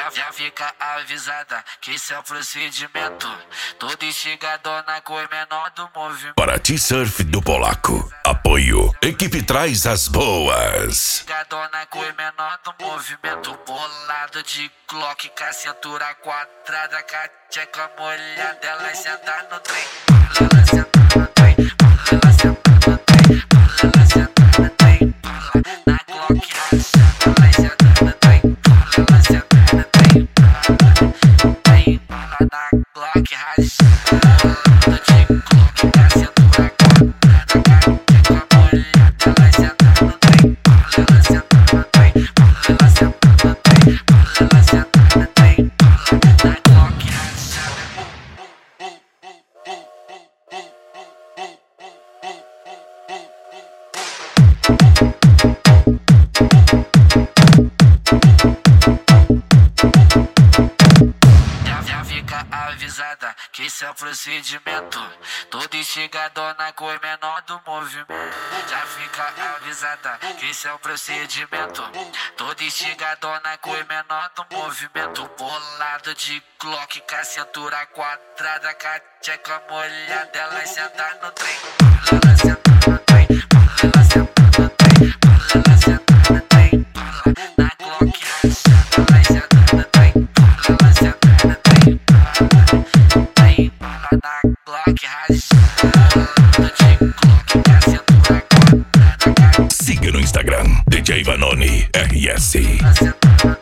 Já fica avisada que isso é o procedimento. Todo instigador na cor menor do movimento. Paraty Surf do Polaco. Apoio. Equipe traz as boas. Instigador na cor menor do movimento. Bolado de Glock com a cintura quadrada, com a tcheca molhada. Ela senta no trem. Ela senta no trem. Ela senta no trem. Ela senta no trem. Na Glock rachada. Ela senta no trem. Ela senta no trem. Na Glock rachada. De Glock com a cintura quadrada, com a tcheca molhada. Ela senta no trem. Ela senta no trem. Ela senta no trem. Ela senta no trem. Na Glock rachada. Já fica avisada que isso é o procedimento. Todo instigador na cor menor do movimento. Já fica avisada que isso é o procedimento. Todo instigador na cor menor do movimento. Bolado de Glock com a cintura quadrada, com a tcheca molhada. Ela senta no trem. Ela senta no trem. Ela senta no trem. Ela senta no trem. Na Glock rachada. Ela senta no trem. Ela senta no trem. Na Glock rachada. De Glock com a cintura quadrada. Siga no Instagram, DJ Vanoni RS. Ela senta no